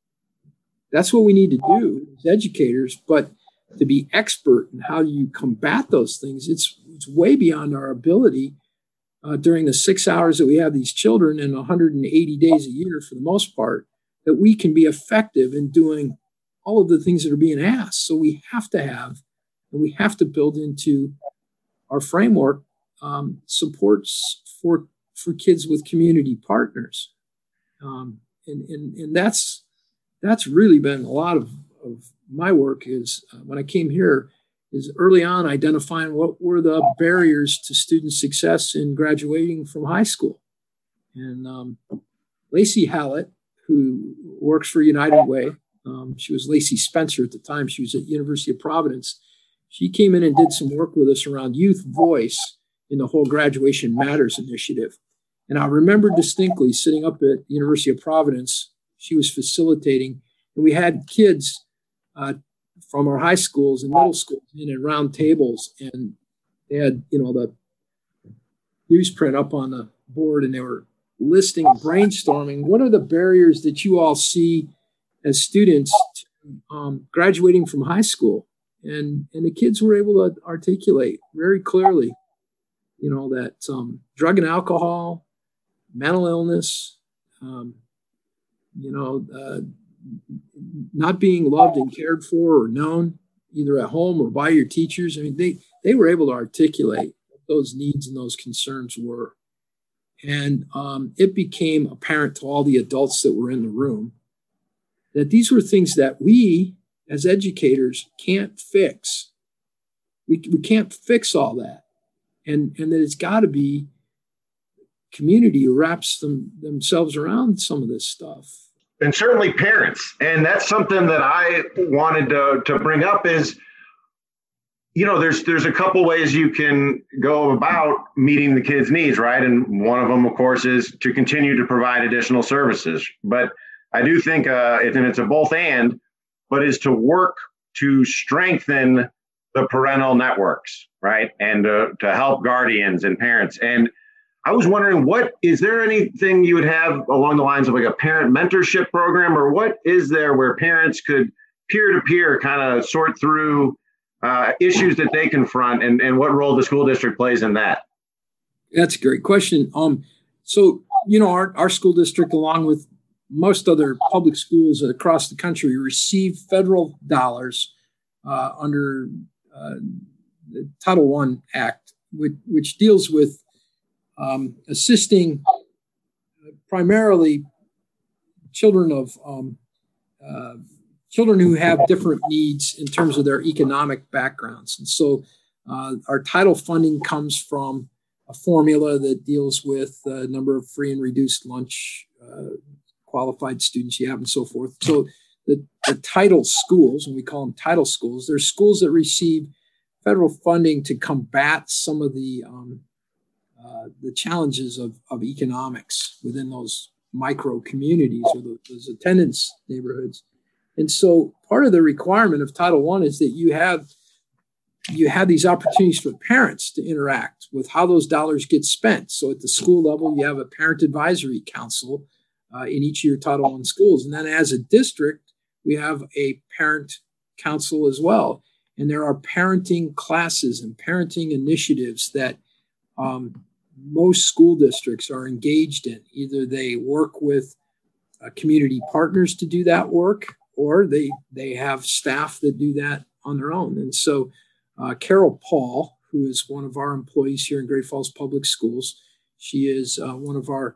that's what we need to do as educators. But to be expert in how you combat those things, it's, it's way beyond our ability uh, during the six hours that we have these children and one hundred eighty days a year for the most part, that we can be effective in doing all of the things that are being asked. So we have to have, and we have to build into our framework um, supports for, for kids with community partners. Um, and, and, and that's, that's really been a lot of, of my work is uh, when I came here is early on identifying what were the barriers to student success in graduating from high school. And um, Lacey Hallett, who works for United Way, um, she was Lacey Spencer at the time. She was at University of Providence. She came in and did some work with us around youth voice in the whole Graduation Matters initiative. And I remember distinctly sitting up at University of Providence, she was facilitating, and we had kids uh, from our high schools and middle schools in at round tables, and they had, you know, the newsprint up on the board, and they were listing, brainstorming, what are the barriers that you all see as students to, um, graduating from high school? And, and the kids were able to articulate very clearly, you know, that um, drug and alcohol, mental illness, um, you know, uh, not being loved and cared for or known either at home or by your teachers. I mean, they, they were able to articulate what those needs and those concerns were. And um, it became apparent to all the adults that were in the room that these were things that we as educators can't fix. We, we can't fix all that. And, and that it's got to be community who wraps them, themselves around some of this stuff. And certainly parents. And that's something that I wanted to, to bring up is, you know, there's there's a couple ways you can go about meeting the kids' needs, right? And one of them, of course, is to continue to provide additional services. But I do think, uh, and it's a both and, but is to work to strengthen the parental networks, right? And uh, to help guardians and parents. And I was wondering, what is there anything you would have along the lines of like a parent mentorship program, or what is there where parents could peer-to-peer kind of sort through uh, issues that they confront, and, and what role the school district plays in that? That's a great question. Um, so, you know, our, our school district, along with most other public schools across the country, receive federal dollars uh, under uh, the Title I Act, which, which deals with um, assisting primarily children of um, uh, children who have different needs in terms of their economic backgrounds. And so uh, our title funding comes from a formula that deals with the number of free and reduced lunch uh, qualified students you have and so forth. So the, the title schools, and we call them title schools, they're schools that receive federal funding to combat some of the um, uh, the challenges of, of economics within those micro communities or those, those attendance neighborhoods. And so part of the requirement of Title I is that you have you have these opportunities for parents to interact with how those dollars get spent. So at the school level, you have a parent advisory council uh, in each of your Title one schools. And then as a district, we have a parent council as well. And there are parenting classes and parenting initiatives that um, most school districts are engaged in. Either they work with uh, community partners to do that work, or they they have staff that do that on their own. And so uh, Carol Paul, who is one of our employees here in Great Falls Public Schools, she is uh, one of our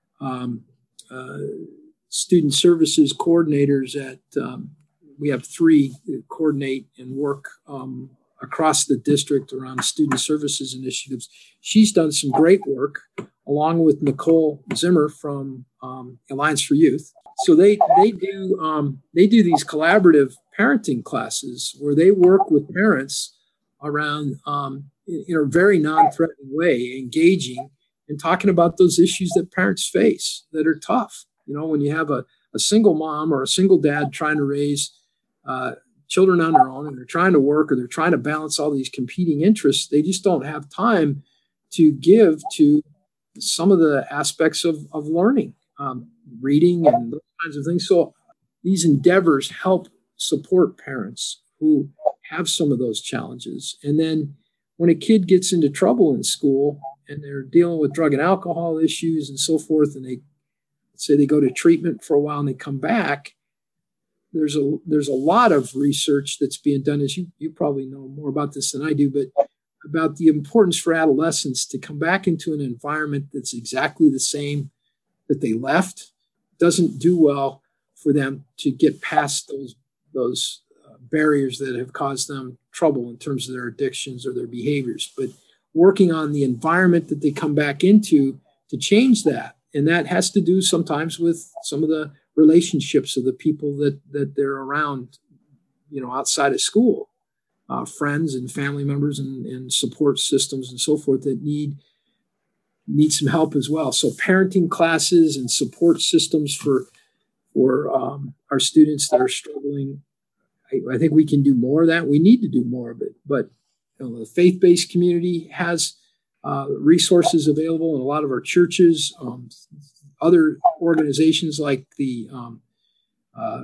um, uh, student services coordinators at, um, we have three that coordinate and work um, across the district around student services initiatives. She's done some great work along with Nicole Zimmer from um, Alliance for Youth. So they they do um, they do these collaborative parenting classes where they work with parents around um, in, in a very non-threatening way, engaging and talking about those issues that parents face that are tough. You know, when you have a, a single mom or a single dad trying to raise uh, children on their own, and they're trying to work or they're trying to balance all these competing interests, they just don't have time to give to some of the aspects of, of learning, um, reading and those kinds of things. So these endeavors help support parents who have some of those challenges. And then when a kid gets into trouble in school and they're dealing with drug and alcohol issues and so forth, and they say they go to treatment for a while and they come back, there's a there's a lot of research that's being done, as you, you probably know more about this than I do, but about the importance for adolescents to come back into an environment that's exactly the same that they left. Doesn't do well for them to get past those those uh, barriers that have caused them trouble in terms of their addictions or their behaviors. But working on the environment that they come back into to change that. And that has to do sometimes with some of the relationships of the people that that they're around, you know, outside of school, uh, friends and family members and, and support systems and so forth that need need some help as well. So parenting classes and support systems for for um, our students that are struggling, I, I think we can do more of that. We need to do more of it. But you know, the faith-based community has uh, resources available in a lot of our churches. Um, other organizations like the um, uh,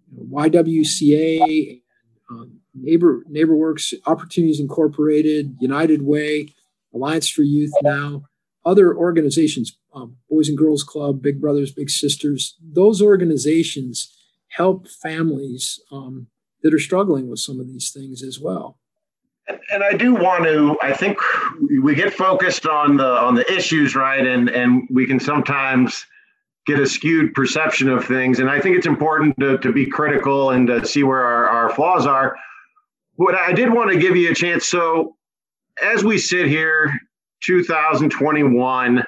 Y W C A, um, Neighbor NeighborWorks, Opportunities Incorporated, United Way, Alliance for Youth now, other organizations, um, Boys and Girls Club, Big Brothers, Big Sisters, those organizations help families um, that are struggling with some of these things as well. And I do want to, I think we get focused on the on the issues, right? And and we can sometimes get a skewed perception of things. And I think it's important to, to be critical and to see where our, our flaws are. But I did want to give you a chance. So as we sit here, two thousand twenty-one,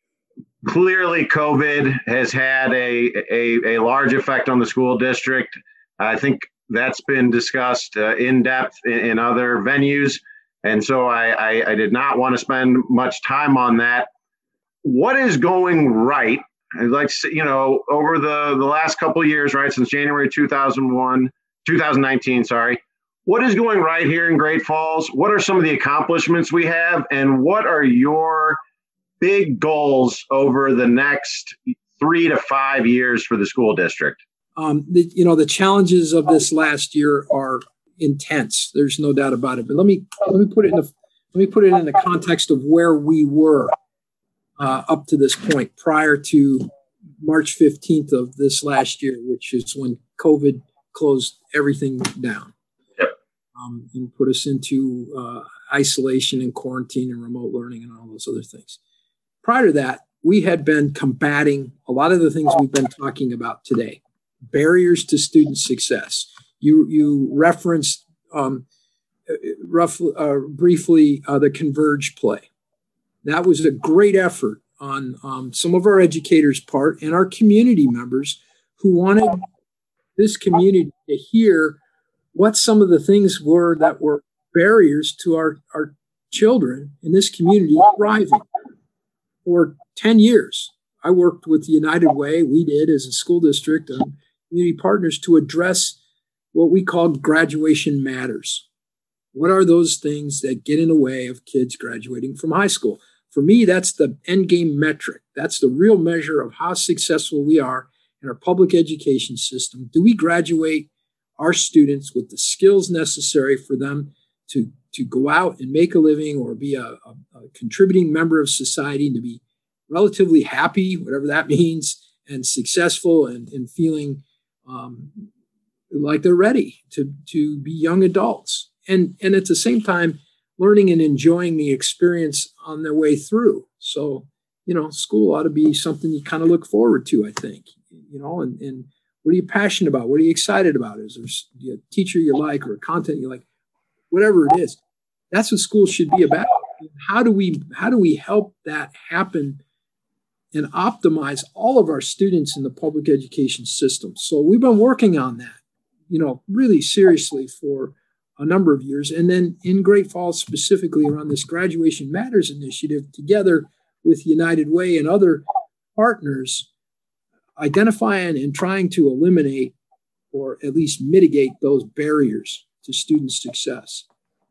clearly COVID has had a, a, a large effect on the school district. I think that's been discussed uh, in depth in, in other venues. And so I, I, I did not want to spend much time on that. What is going right? Like, you know, over the, the last couple of years, right, since January two thousand one, two thousand nineteen, sorry, what is going right here in Great Falls? What are some of the accomplishments we have? And what are your big goals over the next three to five years for the school district? Um, the, you know, the challenges of this last year are intense. There's no doubt about it. But let me let me put it in the let me put it in the context of where we were uh, up to this point, prior to March fifteenth of this last year, which is when COVID closed everything down, yep. um, and put us into uh, isolation and quarantine and remote learning and all those other things. Prior to that, we had been combating a lot of the things we've been talking about today. Barriers to student success. You you referenced um, roughly, uh, briefly uh, the Converge play. That was a great effort on um, some of our educators' part and our community members who wanted this community to hear what some of the things were that were barriers to our, our children in this community thriving. For ten years, I worked with the United Way. We did as a school district and community partners to address what we called graduation matters. What are those things that get in the way of kids graduating from high school? For me, that's the end game metric. That's the real measure of how successful we are in our public education system. Do we graduate our students with the skills necessary for them to, to go out and make a living or be a, a, a contributing member of society and to be relatively happy, whatever that means, and successful and, and feeling um, like they're ready to, to be young adults. And, and at the same time, learning and enjoying the experience on their way through. So, you know, school ought to be something you kind of look forward to, I think, you know, and, and what are you passionate about? What are you excited about? Is there a teacher you like or content you like? Whatever it is, that's what school should be about. How do we, how do we help that happen and optimize all of our students in the public education system? So we've been working on that, you know, really seriously for a number of years. And then in Great Falls, specifically around this Graduation Matters initiative, together with United Way and other partners, identifying and trying to eliminate or at least mitigate those barriers to student success.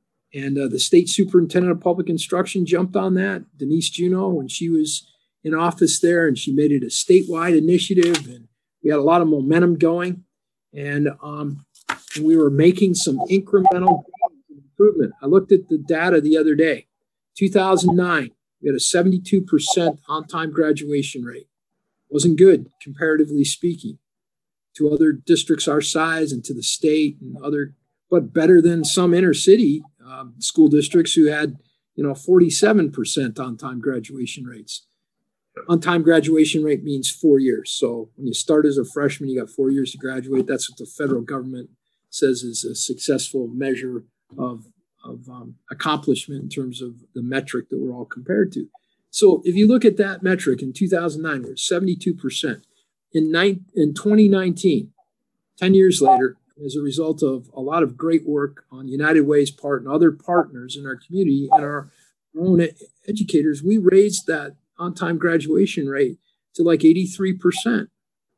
And uh, the state superintendent of public instruction jumped on that, Denise Juneau, when she was in office there, and she made it a statewide initiative, and we had a lot of momentum going. And um, And we were making some incremental improvement. I looked at the data the other day. two thousand nine, we had a seventy-two percent on-time graduation rate. Wasn't good, comparatively speaking, to other districts our size and to the state and other, but better than some inner city um, school districts who had, you know, forty-seven percent on-time graduation rates. On-time graduation rate means four years. So when you start as a freshman, you got four years to graduate. That's what the federal government says is a successful measure of, of um, accomplishment in terms of the metric that we're all compared to. So if you look at that metric in two thousand nine, we're at seventy-two percent. In, nine, in twenty nineteen, ten years later, as a result of a lot of great work on United Way's part and other partners in our community and our own ed- educators, we raised that on-time graduation rate to like eighty-three percent.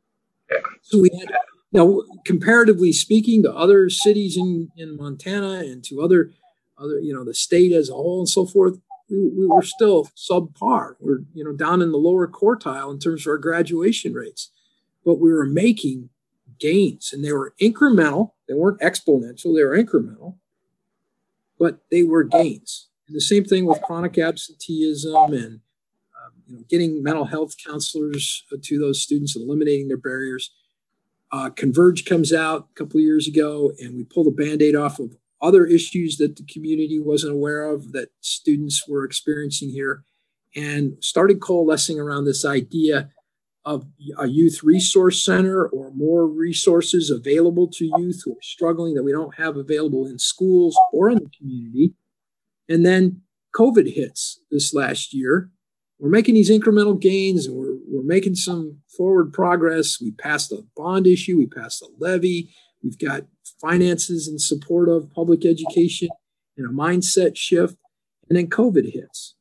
So we had, now, comparatively speaking to other cities in, in Montana and to other, other, you know, the state as a whole and so forth, we, we were still subpar. We're, you know, down in the lower quartile in terms of our graduation rates. But we were making gains, and they were incremental. They weren't exponential. They were incremental, but they were gains. And the same thing with chronic absenteeism and um, you know, getting mental health counselors to those students and eliminating their barriers. Uh, Converge comes out a couple of years ago, and we pull the Band-Aid off of other issues that the community wasn't aware of that students were experiencing here, and started coalescing around this idea of a youth resource center or more resources available to youth who are struggling that we don't have available in schools or in the community. And then COVID hits this last year. We're making these incremental gains, and we're, we're making some forward progress. We passed a bond issue. We passed a levy. We've got finances in support of public education and a mindset shift. And then COVID hits.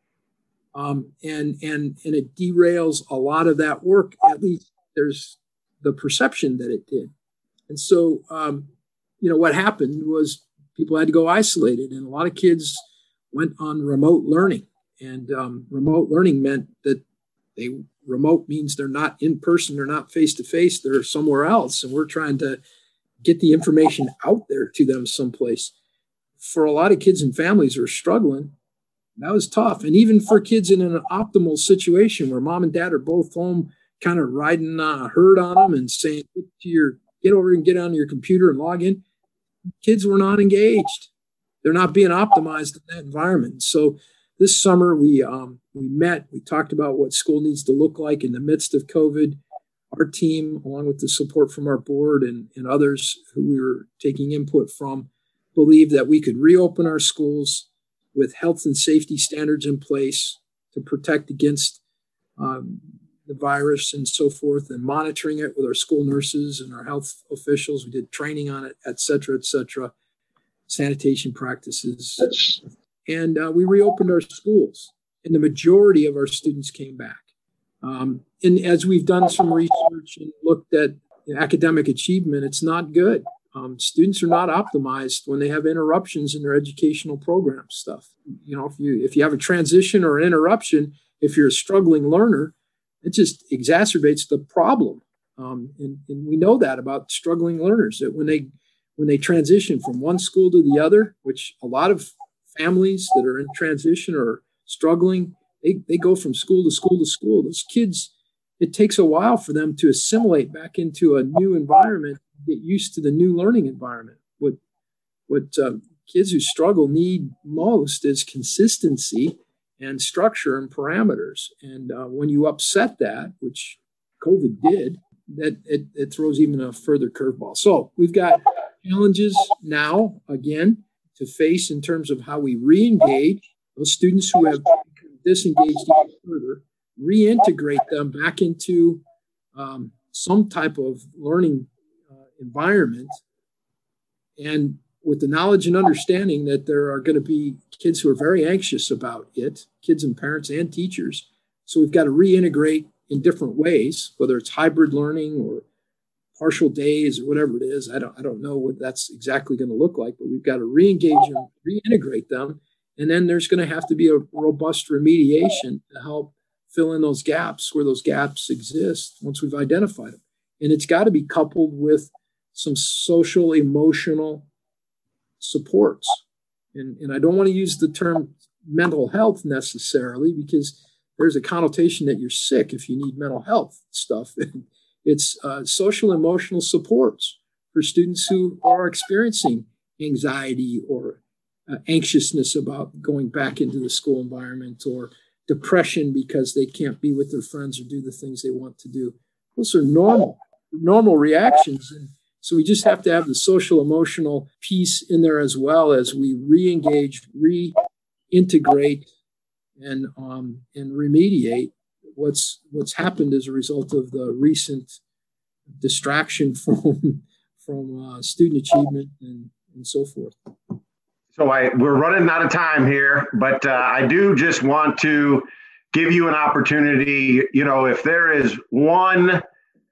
Um, and, and, and it derails a lot of that work. At least there's the perception that it did. And so, um, you know, what happened was people had to go isolated, and a lot of kids went on remote learning. And um, remote learning meant that they remote means they're not in person, they're not face to face, they're somewhere else. And we're trying to get the information out there to them someplace. For a lot of kids and families who are struggling, that was tough. And even for kids in an optimal situation where mom and dad are both home, kind of riding a herd on them and saying, get to your, get over and get on your computer and log in. Kids were not engaged. They're not being optimized in that environment. So this summer, we um, we met, we talked about what school needs to look like in the midst of COVID. Our team, along with the support from our board and, and others who we were taking input from, believed that we could reopen our schools with health and safety standards in place to protect against um, the virus and so forth, and monitoring it with our school nurses and our health officials. We did training on it, et cetera, et cetera, sanitation practices. And uh, we reopened our schools, and the majority of our students came back. Um, and as we've done some research and looked at academic achievement, it's not good. Um, students are not optimized when they have interruptions in their educational program stuff. You know, if you if you have a transition or an interruption, if you're a struggling learner, it just exacerbates the problem. Um, and, and we know that about struggling learners, that when they when they transition from one school to the other, which a lot of families that are in transition or struggling, they, they go from school to school to school. Those kids, it takes a while for them to assimilate back into a new environment, get used to the new learning environment. What what uh, kids who struggle need most is consistency and structure and parameters. And uh, when you upset that, which COVID did, that it, it throws even a further curveball. So we've got challenges now, again, to face in terms of how we re-engage those students who have disengaged even further, reintegrate them back into um, some type of learning uh, environment, and with the knowledge and understanding that there are going to be kids who are very anxious about it, kids and parents and teachers. So we've got to reintegrate in different ways, whether it's hybrid learning or partial days or whatever it is. I don't, I don't know what that's exactly going to look like, but we've got to re-engage them, reintegrate them. And then there's going to have to be a robust remediation to help fill in those gaps where those gaps exist once we've identified them. And it's got to be coupled with some social, emotional supports. And, and I don't want to use the term mental health necessarily, because there's a connotation that you're sick if you need mental health stuff. It's uh, social, emotional supports for students who are experiencing anxiety or uh, anxiousness about going back into the school environment, or depression because they can't be with their friends or do the things they want to do. Those are normal, normal reactions. And so we just have to have the social, emotional piece in there as well as we re-engage, reintegrate, and um, and remediate what's what's happened as a result of the recent distraction from from uh, student achievement and, and so forth. So I we're running out of time here, but uh, I do just want to give you an opportunity. You know, if there is one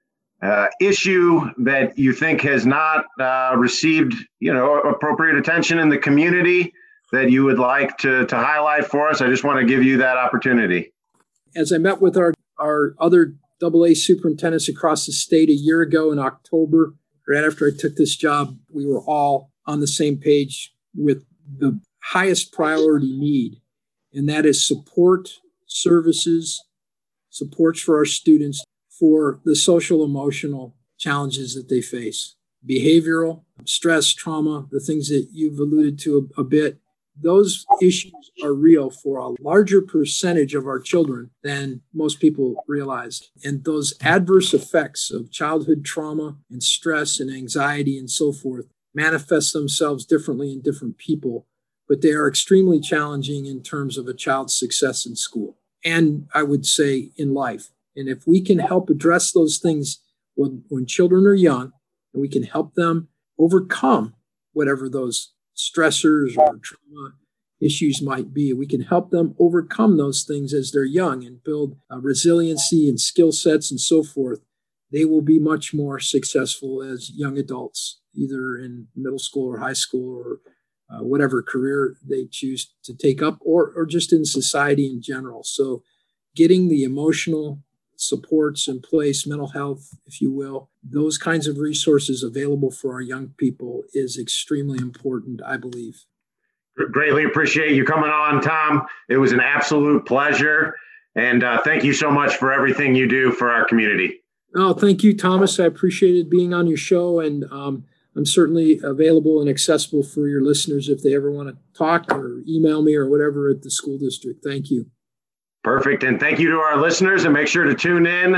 uh, issue that you think has not uh, received, you know, appropriate attention in the community that you would like to, to highlight for us, I just want to give you that opportunity. As I met with our, our other double A superintendents across the state a year ago in October, right after I took this job, we were all on the same page with the highest priority need, and that is support services, supports for our students for the social emotional challenges that they face. Behavioral, stress, trauma, the things that you've alluded to a, a bit, those issues are real for a larger percentage of our children than most people realize. And those adverse effects of childhood trauma and stress and anxiety and so forth manifest themselves differently in different people, but they are extremely challenging in terms of a child's success in school, and I would say in life. And if we can help address those things when, when children are young, and we can help them overcome whatever those stressors or trauma issues might be, we can help them overcome those things as they're young and build uh, resiliency and skill sets and so forth. They will be much more successful as young adults, either in middle school or high school or uh, whatever career they choose to take up, or, or just in society in general. So getting the emotional supports in place, mental health, if you will, those kinds of resources available for our young people is extremely important, I believe. Greatly appreciate you coming on, Tom. It was an absolute pleasure. And uh, thank you so much for everything you do for our community. Oh, thank you, Thomas. I appreciated being on your show, and um, I'm certainly available and accessible for your listeners if they ever want to talk or email me or whatever at the school district. Thank you. Perfect. And thank you to our listeners, and make sure to tune in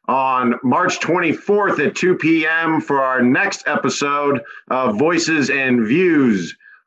on March twenty-fourth at two p.m. for our next episode of Voices and Views.